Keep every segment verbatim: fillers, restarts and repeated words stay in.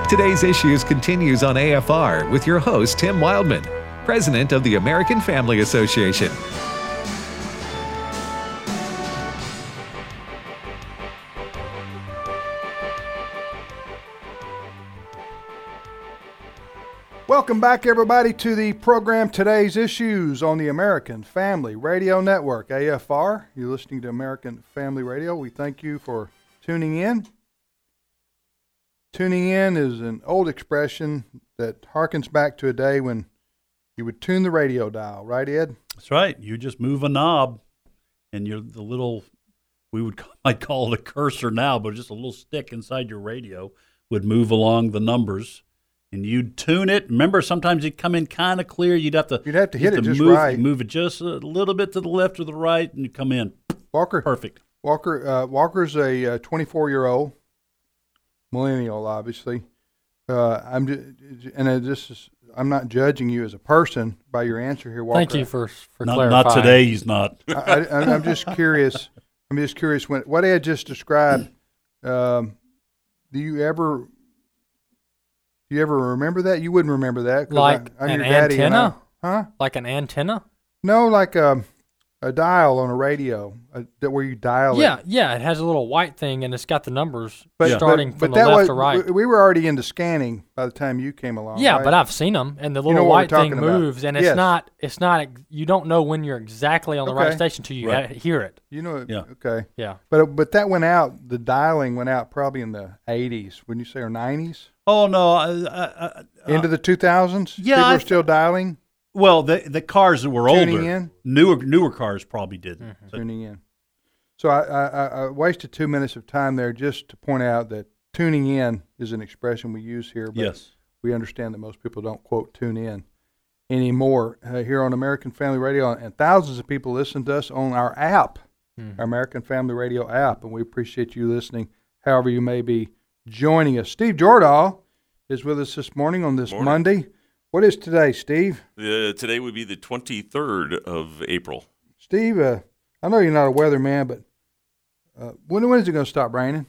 Today's Issues continues on A F R with your host, Tim Wildman, President of the American Family Association. Welcome back, everybody, to the program Today's Issues on the American Family Radio Network, A F R. You're listening to American Family Radio. We thank you for tuning in. Tuning in is an old expression that harkens back to a day when you would tune the radio dial, right, Ed? That's right. You just move a knob, and you're the little, we would might call it a cursor now, but just a little stick inside your radio would move along the numbers, and you'd tune it. Remember, sometimes it'd come in kind of clear. You'd have to You'd have to hit it just move, right. Move it just a little bit to the left or the right, and you come in. Walker, Perfect. Walker, uh, Walker's a twenty-four-year-old. Millennial, obviously. Uh, I'm just, and I just I'm not judging you as a person by your answer here, Walker. Thank you for for Not, clarifying. not today. He's not. I, I, I'm just curious. I'm just curious when what Ed just described. Um, do you ever do you ever remember that? You wouldn't remember that, 'cause Like I, I'm an your daddy and antenna? I- huh? Like an antenna? No, like a a dial on a radio, a, that where you dial Yeah, it. yeah. It has a little white thing, and it's got the numbers But, starting but, from but the that left was, to right. we- We were already into scanning by the time you came along. Yeah, right? but I've seen them, and the little know what we're white thing talking about. moves, and it's Yes. not. It's not. You don't know when you're exactly on the right Okay. station until you Right. ha- hear it. You know, Yeah. okay. Yeah. But but that went out. The dialing went out probably in the eighties. Wouldn't you say, or nineties? Oh no. I, I, I, Into the two thousands. yeah, people I- are still dialing, well, the the cars that were tuning older, in, newer newer cars probably didn't. Mm-hmm. So- tuning in. So I, I, I- I wasted two minutes of time there just to point out that tuning in is an expression we use here. But yes. we understand that most people don't quote tune in anymore uh, here on American Family Radio, and thousands of people listen to us on our app, Mhm. our American Family Radio app, and we appreciate you listening however you may be joining us. Steve Jordahl is with us this morning on this Morning. Monday. What is today, Steve? Uh, today would be the twenty-third of April. Steve, uh, I know you're not a weatherman, but uh, when, when is it going to stop raining?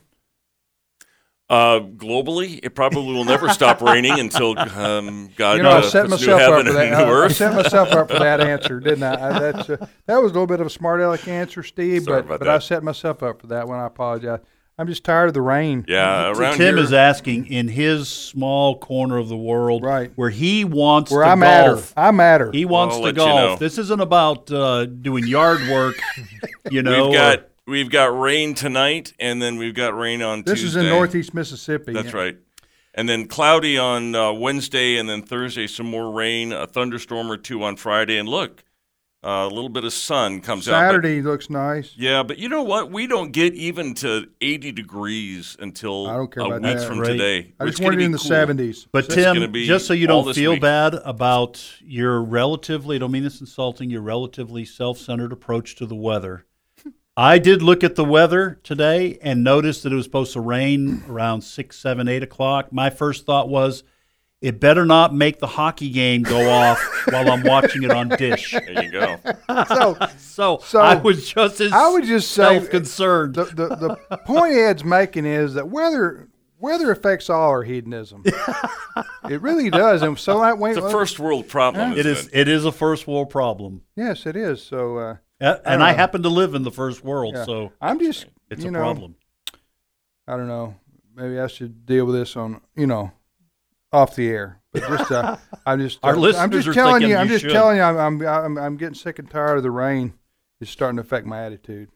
Uh, globally, it probably will never stop raining until um, God You know, I uh, set puts myself new up heaven for and that. new I, I earth. set myself up for that answer, didn't I? I that's, uh, that was a little bit of a smart aleck answer, Steve, Sorry but about but I that. set myself up for that one. I apologize. I'm just tired of the rain. Yeah, around Tim here. is asking in his small corner of the world, Right. where he wants Where to I matter. golf. I matter. He wants I'll to let you golf. know. This isn't about uh, doing yard work, you know. we've got or- we've got rain tonight, and then we've got rain on this Tuesday. is in northeast Mississippi. That's right. And then cloudy on uh, Wednesday, and then Thursday some more rain, a thunderstorm or two on Friday, and look, uh, a little bit of sun comes out. but- Saturday looks nice. Yeah, but you know what? We don't get even to eighty degrees until I don't care a about week that. from Right. today. I It's just gonna wanted it be in the cool. seventies. But It's Tim, gonna be just so you all don't this feel week. bad about your relatively, I don't mean this insulting, your relatively self-centered approach to the weather. I did look at the weather today and noticed that it was supposed to rain around six, seven, eight o'clock. My first thought was, it better not make the hockey game go off while I'm watching it on Dish. There you go. So So, So, I was just as I would just say self-concerned. the, the the point Ed's making is that weather weather affects all our hedonism. It really does, and so that way, It's a first world problem. it isn't is. It is a first world problem, yes, it is. So. Uh, Uh, I and don't I know. happen to live in the first world, Yeah. so I'm just, it's you a know, problem. I don't know. Maybe I should deal with this on, you know, off the air. But just, uh, I'm just, Our I'm listeners just are telling thinking you. I'm you just should. telling you. I'm, I'm, I'm, I'm getting sick and tired of the rain. It's starting to affect my attitude.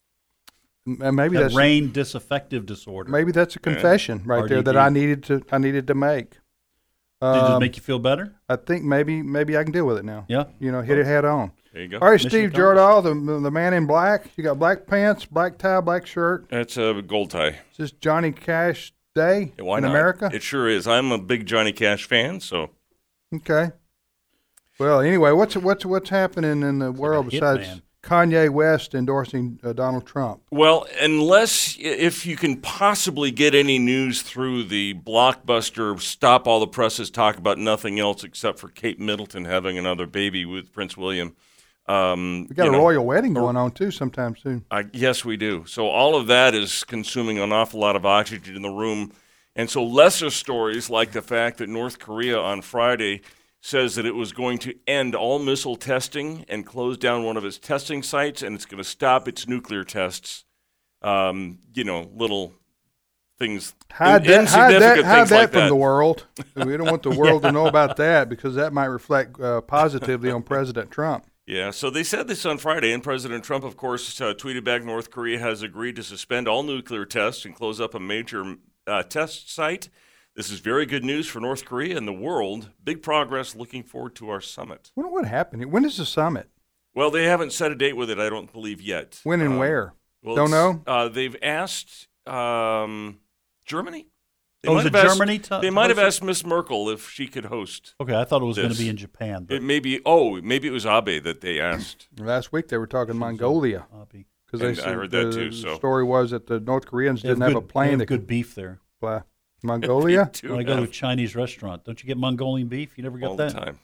And maybe That that's rain disaffective disorder. maybe that's a confession right there that R D D. I needed to, I needed to make. Did it Um, make you feel better? I think maybe, maybe I can deal with it now. Yeah. You know, hit it head on. There you go. All right, Mission Steve accomplished. Jordahl, the the man in black. You got black pants, black tie, black shirt. That's a gold tie. Is this Johnny Cash Day Why in not? America? It sure is. I'm a big Johnny Cash fan, so Okay. Well, anyway, what's what's what's happening in the world a besides hitman. Kanye West endorsing uh, Donald Trump? well, unless if you can possibly get any news through the blockbuster stop all the presses, talk about nothing else except for Kate Middleton having another baby with Prince William. Um, We got you a know, royal wedding going on too sometime soon. I, yes, we do. So all of that is consuming an awful lot of oxygen in the room. And so lesser stories like the fact that North Korea on Friday says that it was going to end all missile testing and close down one of its testing sites, and it's going to stop its nuclear tests. Um, you know, little things, Hide in, that, hide insignificant that, hide things that like from that. the world. We don't want the world to know about that because that might reflect uh, positively on President Trump. Yeah, so they said this on Friday, and President Trump, of course, uh, tweeted back North Korea has agreed to suspend all nuclear tests and close up a major uh, test site. This is very good news for North Korea and the world. Big progress. Looking forward to our summit. I wonder what happened. When is the summit? Well, they haven't set a date with it, I don't believe yet. When and Um, where? Well, Don't it's- know? Uh, they've asked um, Germany. They Oh, might is it have asked- Germany to They might have host it? asked Miss Merkel if she could host. Okay, I thought it was going to This. be in Japan. But It may be. Oh, maybe it was Abe that they asked. Last week they were talking Mongolia Abi. because they And I said heard that the, too, the so. story was that the North Koreans They didn't have, good, a they plane have that good could beef there. fly. Mongolia? Too When I go to a have Chinese restaurant, don't you get Mongolian beef? You never get all that? the time.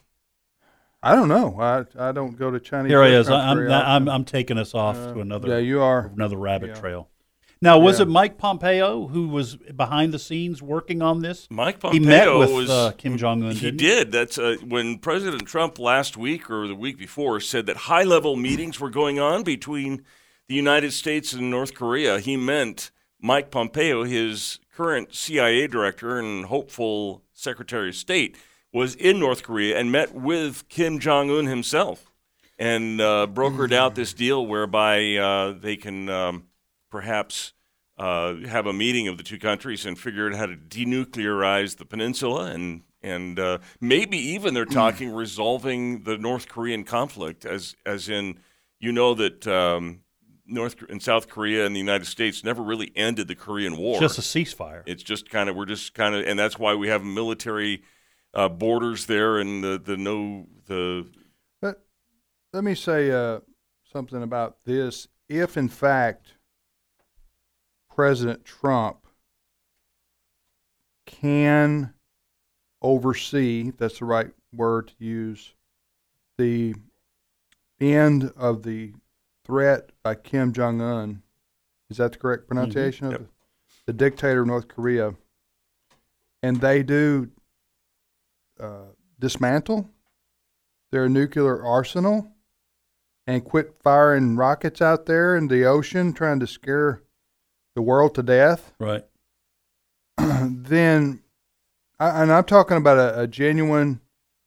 I don't know. I I don't go to Chinese. Here I is. restaurants I'm, very I'm often. I'm taking us off Uh, to another Yeah, you are. another rabbit Yeah. trail. Now, was Yeah. it Mike Pompeo who was behind the scenes working on this? Mike He Pompeo met with was uh, Kim Jong Un. He didn't did. That's uh, when President Trump last week or the week before said that high-level meetings were going on between the United States and North Korea. He meant Mike Pompeo, his current C I A director and hopeful Secretary of State, was in North Korea and met with Kim Jong Un himself and uh, brokered out this deal whereby uh, they can um, perhaps uh, have a meeting of the two countries and figure out how to denuclearize the peninsula and and uh, maybe even they're talking resolving the North Korean conflict as as in you know that um, North and South Korea and the United States never really ended the Korean War. Just a ceasefire. It's just kind of we're just kind of and that's why we have military uh, borders there and the the no the Let, let me say uh, something about this. If, in fact, President Trump can oversee, if that's the right word to use, the end of the threat by Kim Jong-un, is that the correct pronunciation Mm-hmm. of Yep. the, the dictator of North Korea, and they do uh, dismantle their nuclear arsenal and quit firing rockets out there in the ocean trying to scare the world to death, Right. then, I, and I'm talking about a, a genuine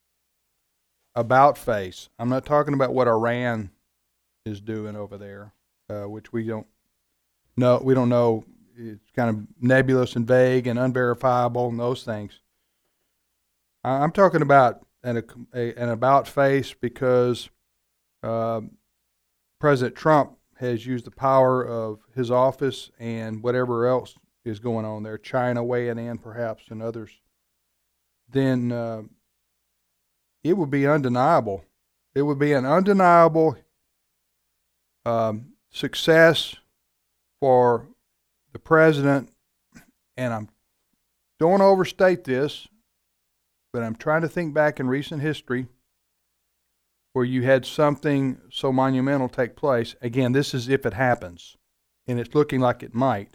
about face. I'm not talking about what Iran is doing over there, uh, which we don't know. We don't know. It's kind of nebulous and vague and unverifiable and those things. I, I'm talking about an, a, an about face because uh, President Trump has used the power of his office and whatever else is going on there, China weighing in perhaps and others, then uh, it would be undeniable. It would be an undeniable um, success for the president, and I'm don't want to overstate this, but I'm trying to think back in recent history where you had something so monumental take place. Again, this is if it happens, and it's looking like it might.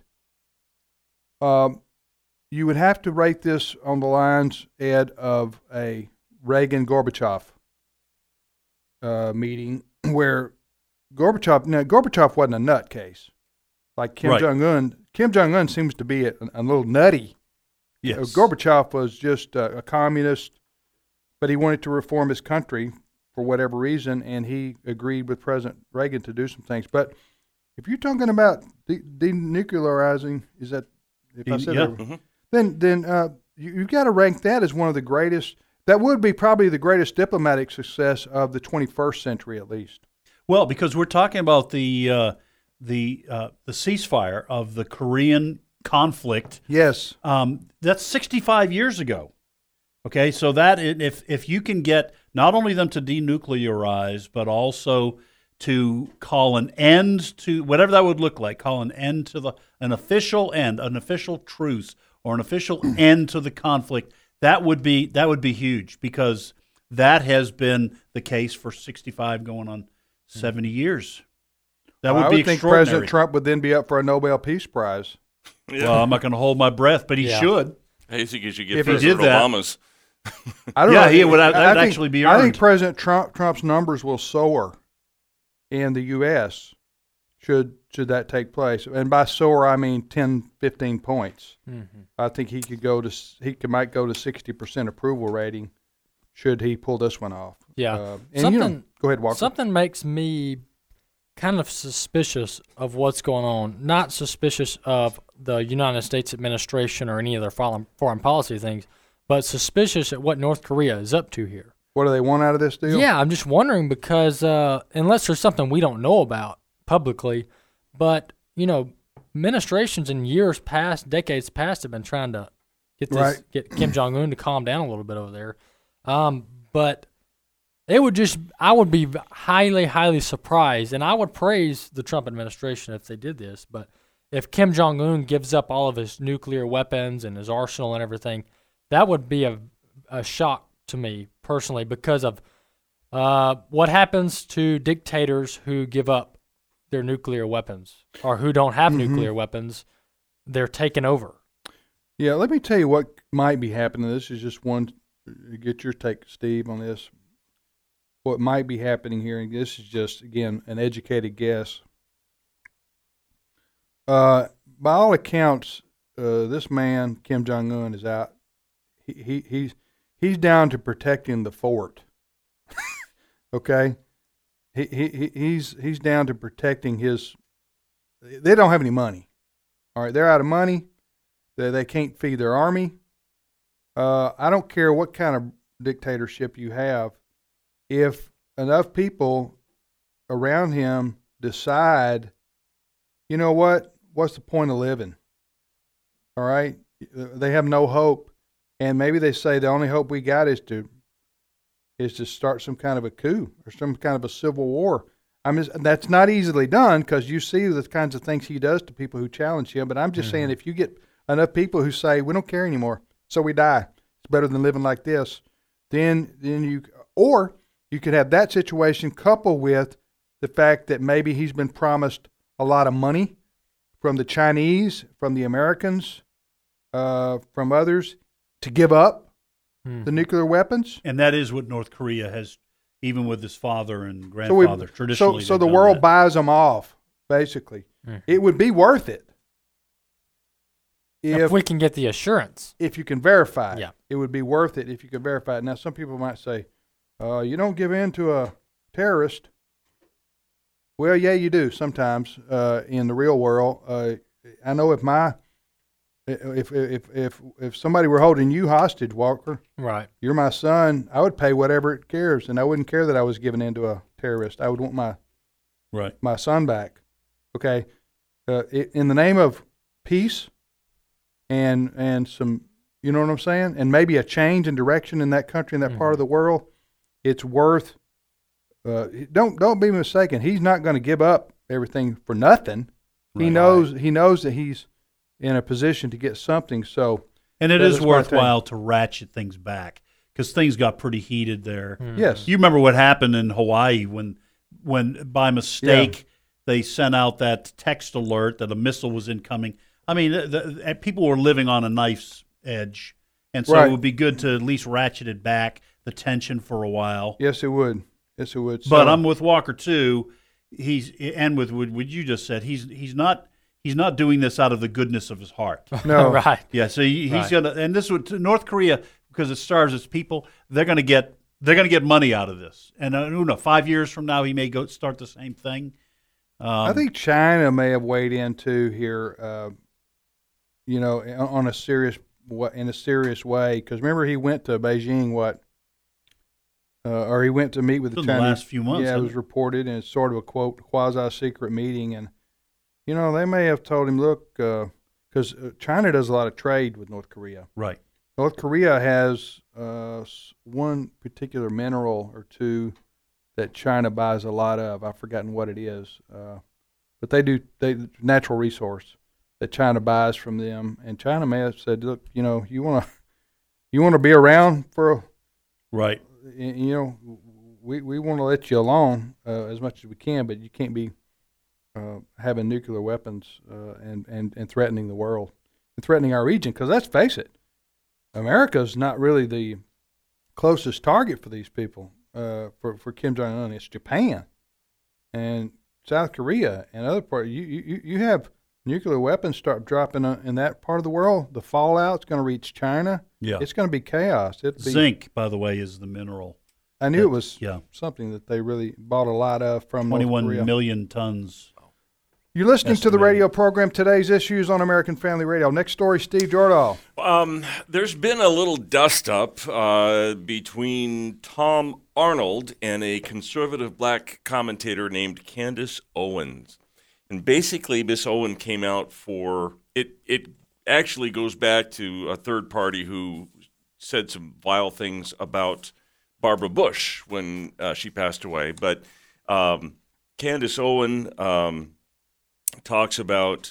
Um, you would have to rate this on the lines, Ed, of a Reagan-Gorbachev uh, meeting where Gorbachev, now Gorbachev wasn't a nutcase like Kim Right. Jong-un. Kim Jong-un seems to be a, a little nutty. Yes. Uh, Gorbachev was just a, a communist, but he wanted to reform his country for whatever reason, and he agreed with President Reagan to do some things. But if you're talking about de- denuclearizing, is that if I De- said yeah. that, Mhm. then then uh, you, you've got to rank that as one of the greatest. That would be probably the greatest diplomatic success of the twenty-first century, at least. Well, because we're talking about the uh, the uh, the ceasefire of the Korean conflict. Yes. Um, that's sixty-five years ago. Okay, so that if if you can get not only them to denuclearize, but also to call an end to whatever that would look like, call an end to the an official end, an official truce, or an official end to the conflict. That would be that would be huge because that has been the case for sixty-five, going on seventy years. That would I be would think extraordinary. President Trump would then be up for a Nobel Peace Prize. Yeah. Well, I'm not going to hold my breath, but he Yeah. should. I think you should get If he President did that- Obama's. I don't Yeah, know. he would- I- I that'd think- actually be I think earned. President Trump Trump's numbers will soar in the U S should should that take place. And by soar, I mean ten, fifteen points. Mm-hmm. I think he could go to s- he could might go to sixty percent approval rating should he pull this one off. Yeah. Uh, and you know, Something- go ahead, Walker. Something makes me kind of suspicious of what's going on. Not suspicious of the United States administration or any of their foreign foreign policy things, but suspicious at what North Korea is up to here. What do they want out of this deal? Yeah, I'm just wondering because uh, unless there's something we don't know about publicly, but you know, administrations in years past, decades past, have been trying to get this, Right. get Kim Jong Un to calm down a little bit over there. Um, but it would just, I would be highly, highly surprised, and I would praise the Trump administration if they did this. But if Kim Jong Un gives up all of his nuclear weapons and his arsenal and everything, that would be a a shock to me personally because of uh, what happens to dictators who give up their nuclear weapons or who don't have Mhm. nuclear weapons. They're taken over. Yeah, let me tell you what might be happening. This is just one. Get your take, Steve, on this. What might be happening here, and this is just, again, an educated guess. Uh, by all accounts, uh, this man, Kim Jong-un, is out. He, he He's he's down to protecting the fort. Okay? He, he he he's he's down to protecting his. They don't have any money. All right, they're out of money. They they can't feed their army. Uh, I don't care what kind of dictatorship you have. If enough people around him decide, you know what, what's the point of living? All right, they have no hope, and maybe they say the only hope we got is to is to start some kind of a coup or some kind of a civil war. I mean, that's not easily done because you see the kinds of things he does to people who challenge him. But I'm just mm-hmm. saying, if you get enough people who say we don't care anymore, so we die, it's better than living like this, then then you or you could have that situation coupled with the fact that maybe he's been promised a lot of money from the Chinese, from the Americans, uh, from others to give up mm-hmm. the nuclear weapons. And that is what North Korea has, even with his father and grandfather, so we, traditionally. So, so the world that. buys them off, basically. Mm-hmm. It would be worth it. If, if we can get the assurance. If you can verify it. Yeah. It would be worth it if you could verify it. Now, some people might say, uh, you don't give in to a terrorist. Well, yeah, you do sometimes uh, in the real world. Uh, I know if my if if if if somebody were holding you hostage, Walker, right? You're my son. I would pay whatever it cares, and I wouldn't care that I was giving in to a terrorist. I would want my right my son back. Okay, uh, in the name of peace and and some, you know what I'm saying, and maybe a change in direction in that country, in that mm-hmm. part of the world, it's worth. Uh, don't don't be mistaken. He's not going to give up everything for nothing. Right. He knows he knows that he's in a position to get something. So, and it is worthwhile to ratchet things back because things got pretty heated there. Mm. Yes, you remember what happened in Hawaii when when by mistake yeah. they sent out that text alert that a missile was incoming. I mean, the, the, people were living on a knife's edge, and so right. it would be good to at least ratchet it back, the tension for a while. Yes, it would. Yes, it would. So, but I'm with Walker too. He's and with what you just said. He's he's not he's not doing this out of the goodness of his heart. No, right? Yeah. So he, he's right. gonna and this would North Korea because it starves its people. They're gonna get they're gonna get money out of this. And uh, who knows? Five years from now, he may go start the same thing. Um, I think China may have weighed in too here. Uh, you know, on a serious in a serious way because remember he went to Beijing. What? Uh, or he went to meet with the in Chinese. The last few months. Yeah, it was reported, and it's sort of a quote quasi-secret meeting. And you know, they may have told him, "Look, because uh, China does a lot of trade with North Korea. Right. North Korea has uh, one particular mineral or two that China buys a lot of. I've forgotten what it is, uh, but they do. They natural resource that China buys from them, and China may have said, "Look, you know, you want to, you want to be around for a." Right. You know, we, we want to let you alone uh, as much as we can, but you can't be uh, having nuclear weapons uh, and, and, and threatening the world and threatening our region. Because let's face it, America's not really the closest target for these people, uh, for, for Kim Jong-un. It's Japan and South Korea and other parts. You, you, you have nuclear weapons start dropping in that part of the world. The fallout's going to reach China. Yeah. It's going to be chaos. It'd be, Zinc, by the way, is the mineral. I knew that, it was yeah. something that they really bought a lot of from North Korea. twenty-one million tons. You're listening estimated. to the radio program Today's Issues on American Family Radio. Next story, Steve Jordahl. Um, there's been a little dust-up uh, between Tom Arnold and a conservative black commentator named Candace Owens. And basically, Miss Owen came out for it. It actually goes back to a third party who said some vile things about Barbara Bush when uh, she passed away. But um, Candace Owen um, talks about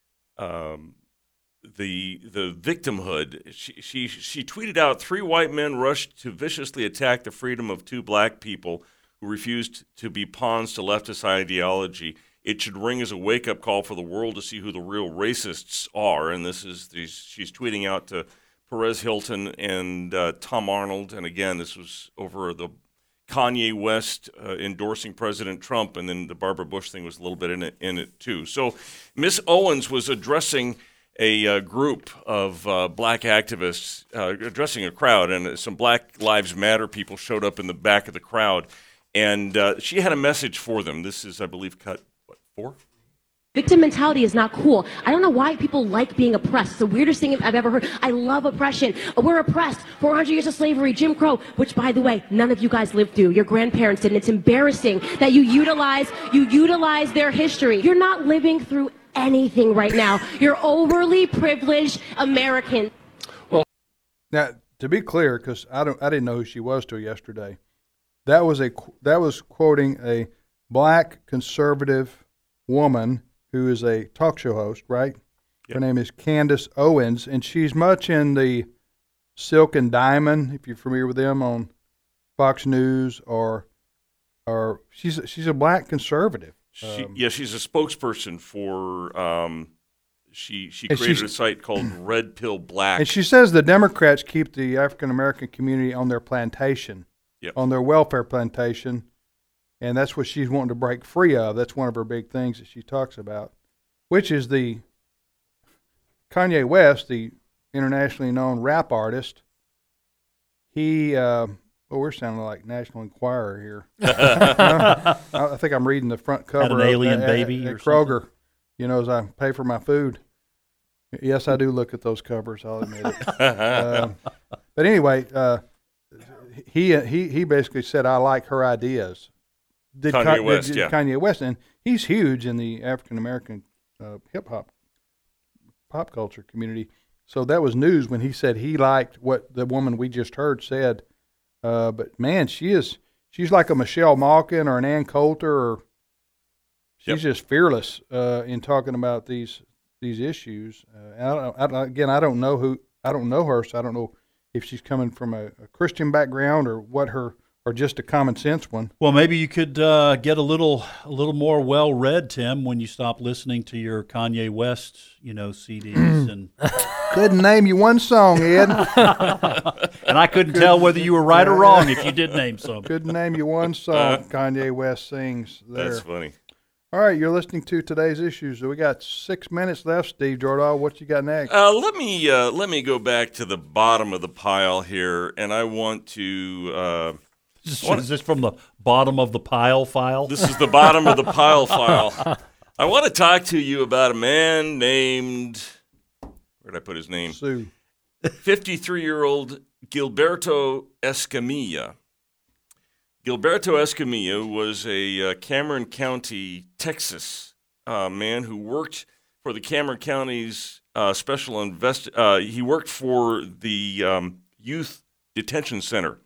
um, the the victimhood. She, she she tweeted out, three white men rushed to viciously attack the freedom of two black people who refused to be pawns to leftist ideology. It should ring as a wake-up call for the world to see who the real racists are. And this is the, she's tweeting out to Perez Hilton and uh, Tom Arnold. And again, this was over the Kanye West uh, endorsing President Trump, and then the Barbara Bush thing was a little bit in it, in it too. So Miss Owens was addressing a uh, group of uh, black activists, uh, addressing a crowd, and some Black Lives Matter people showed up in the back of the crowd. And uh, she had a message for them. This is, I believe, cut, what, four? Victim mentality is not cool. I don't know why people like being oppressed. It's the weirdest thing I've ever heard. I love oppression. We're oppressed. four hundred years of slavery, Jim Crow, which, by the way, none of you guys lived through. Your grandparents did, and it's embarrassing that you utilize, you utilize their history. You're not living through anything right now. You're overly privileged American. Well, now, to be clear, because I don't, I didn't know who she was till yesterday. That was a that was quoting a black conservative woman who is a talk show host, right? Yep. Her name is Candace Owens, and she's much in the Silk and Diamond, if you're familiar with them, on Fox News, or or she's she's a black conservative. She, um, yeah, she's a spokesperson for. Um, she she created a site called Red Pill Black, and she says the Democrats keep the African American community on their plantation, yep. on their welfare plantation. And that's what she's wanting to break free of. That's one of her big things that she talks about, which is the Kanye West, the internationally known rap artist. He, uh, oh, we're sounding like National Enquirer here. uh, I think I'm reading the front cover. Had an alien at, baby at, or at Kroger, something? You know, as I pay for my food. Yes, I do look at those covers. I'll admit it. uh, but anyway, uh, he he he basically said, "I like her ideas." Did Kanye Con- West, did yeah. Kanye West, and he's huge in the African American uh, hip hop pop culture community. So that was news when he said he liked what the woman we just heard said. Uh, but man, she is she's like a Michelle Malkin or an Ann Coulter, or she's Yep. just fearless uh, in talking about these these issues. Uh, and I don't, I don't, again, I don't know who I don't know her, so I don't know if she's coming from a, a Christian background or what her. Or just a common sense one. Well, maybe you could uh, get a little a little more well read, Tim, when you stop listening to your Kanye West, you know, C Ds. and Couldn't name you one song, Ed. And I couldn't tell whether you were right or wrong if you did name some. Couldn't name you one song Kanye West sings there. That's funny. All right, you're listening to Today's Issues. We got six minutes left, Steve Jordahl. What you got next? Uh, let me uh, let me go back to the bottom of the pile here, and I want to. Uh, Is this from the bottom of the pile file? This is the bottom of the pile file. I want to talk to you about a man named, where did I put his name? Sue. fifty-three-year-old Gilberto Escamilla. Gilberto Escamilla was a uh, Cameron County, Texas uh, man who worked for the Cameron County's uh, special invest. Uh, he worked for the um, youth detention center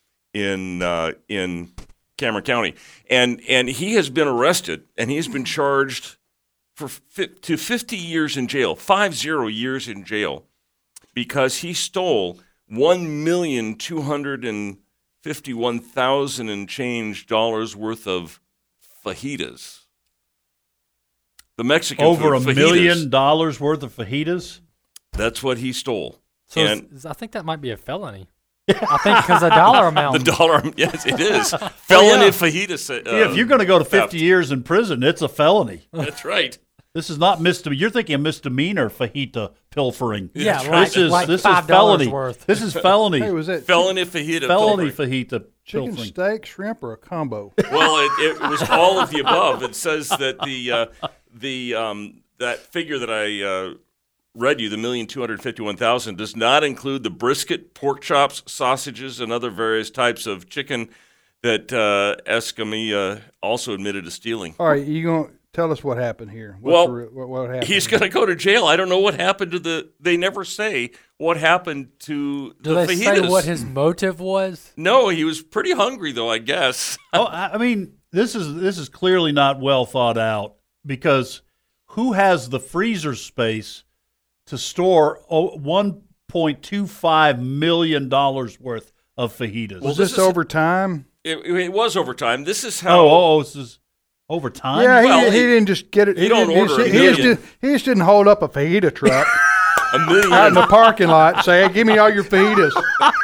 in uh, in Cameron County, and and he has been arrested, and he has been charged for fi- to fifty years in jail, five zero years in jail, because he stole one million two hundred and fifty-one thousand and change dollars worth of fajitas. The Mexican Over food, a fajitas. million dollars worth of fajitas? That's what he stole. So and it's- I think that might be a felony. I think because the dollar amount. the dollar, yes, it is. Felony fajitas. Uh, Yeah, if you're going to go to theft. fifty years in prison, it's a felony. That's right. This is not misdemeanor. You're thinking of misdemeanor fajita pilfering. Yeah, this like- is like this is five felony. dollars worth. This is felony. Hey, was it Felony fajita. felony pilfering. fajita chicken pilfering. steak, shrimp, or a combo? Well, it, it was all of the above. It says that the uh, the um, that figure that I uh, read you, the million two hundred fifty-one thousand, does not include the brisket, pork chops, sausages, and other various types of chicken that uh, Escamilla also admitted to stealing. All right, you gonna tell us what happened here? What's Well, the re- what, what happened? He's here? going to go to jail. I don't know what happened to the. They never say what happened to Do the they fajitas. say what his motive was? No, he was pretty hungry though, I guess. Oh, I I mean, this is this is clearly not well thought out because who has the freezer space to store oh, one point two five million dollars worth of fajitas? Was this this is- over time? It, it was overtime. This is how. oh, oh, oh, this is over time. Yeah, well, he, he he- didn't just get it. he don't didn't- order He, a he, just million. did, he just didn't hold up a fajita truck A million. out in the parking lot and say, "Hey, give me all your fajitas."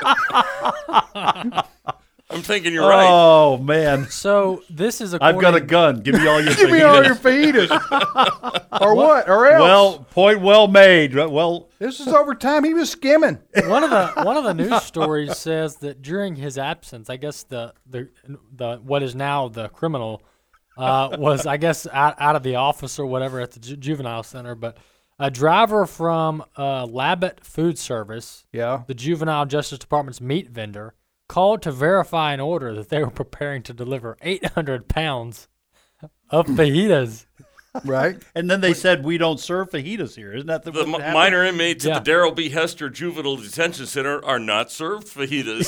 I'm thinking you're right. Oh man, So this is I've got a according- gun. Give me all your Give me all your fajitas. fajitas, or what, or else. Well, point well made. Well, this is over time. He was skimming. one of the one of the news stories says that during his absence, I guess the the the what is now the criminal uh, was I guess out, out of the office or whatever at the ju- juvenile center, but a driver from uh, Labatt Food Service, Yeah. the juvenile justice department's meat vendor, called to verify an order that they were preparing to deliver eight hundred pounds of fajitas. Right. and then they said we don't serve fajitas here. Isn't that the, The what mi- happened? minor inmates Yeah. at the Darrell B. Hester Juvenile Detention Center are not served fajitas.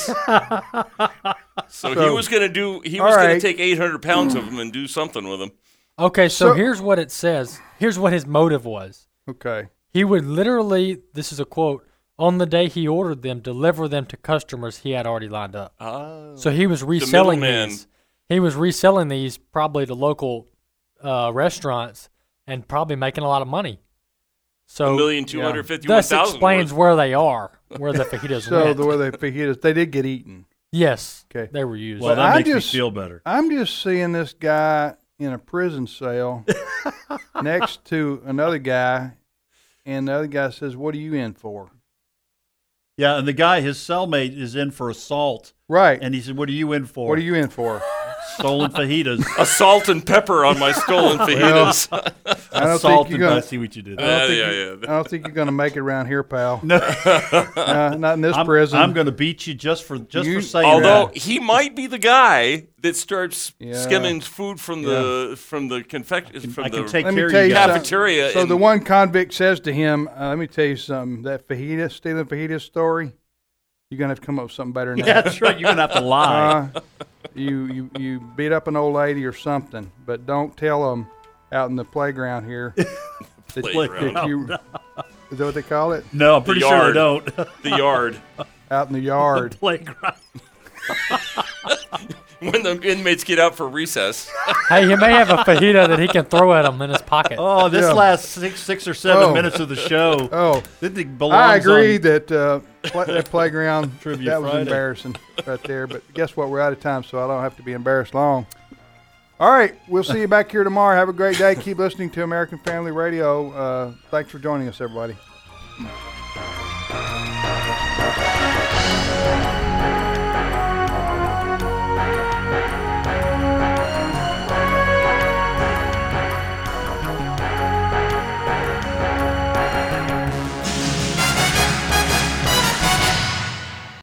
so, he So- was going to do. He all was going right. to take eight hundred pounds of them and do something with them. Okay, so, So- here's what it says. Here's what his motive was. Okay. He would literally, this is a quote, on the day he ordered them, deliver them to customers he had already lined up. Ah. So he was reselling middleman. these. He was reselling these probably to local uh, restaurants and probably making a lot of money. A So million two hundred fifty-one thus thousand. explains where they are, where the fajitas So went. the way they fajitas, they did get eaten. Yes, Okay. they were used. Well, But that I makes just- me feel better. I'm just seeing this guy in a prison cell next to another guy, and the other guy says, "What are you in for?" Yeah, and the guy, his cellmate, is in for assault, Right. and he said, "What are you in for?" What are you in for? Stolen fajitas. A salt and pepper on my stolen fajitas. I don't Assault think and you're I gonna. see what you did. I there. don't, Uh, think yeah, you, yeah. I don't think you're gonna make it around here, pal. No, Uh, not in this I'm, prison. I'm going to beat you just for just You- for saying Although that. he might be the guy that starts Yeah. skimming food from the from the confection from I can the take Let me care of tell you you guys. something. cafeteria. So and- the one convict says to him, uh, "Let me tell you something. That fajita stealing fajita story, you're gonna have to come up with something better than Yeah, that. that's right. You're going to have to lie. Uh, you, you you beat up an old lady or something, but don't tell them out in the playground here that, Playground. that you. Is that what they call it? no, I'm pretty sure yard. they don't. the yard. Out in the yard. Playground. When the inmates get out for recess. Hey, he may have a fajita that he can throw at him in his pocket. Oh, this Yeah. last six, six or seven Oh. minutes of the show. Oh, This thing belongs I agree on- that uh, pla- that playground Trivia that was Friday. embarrassing right there. But guess what? We're out of time, so I don't have to be embarrassed long. All right, we'll see you back here tomorrow. Have a great day. Keep listening to American Family Radio. Uh, thanks for joining us, everybody.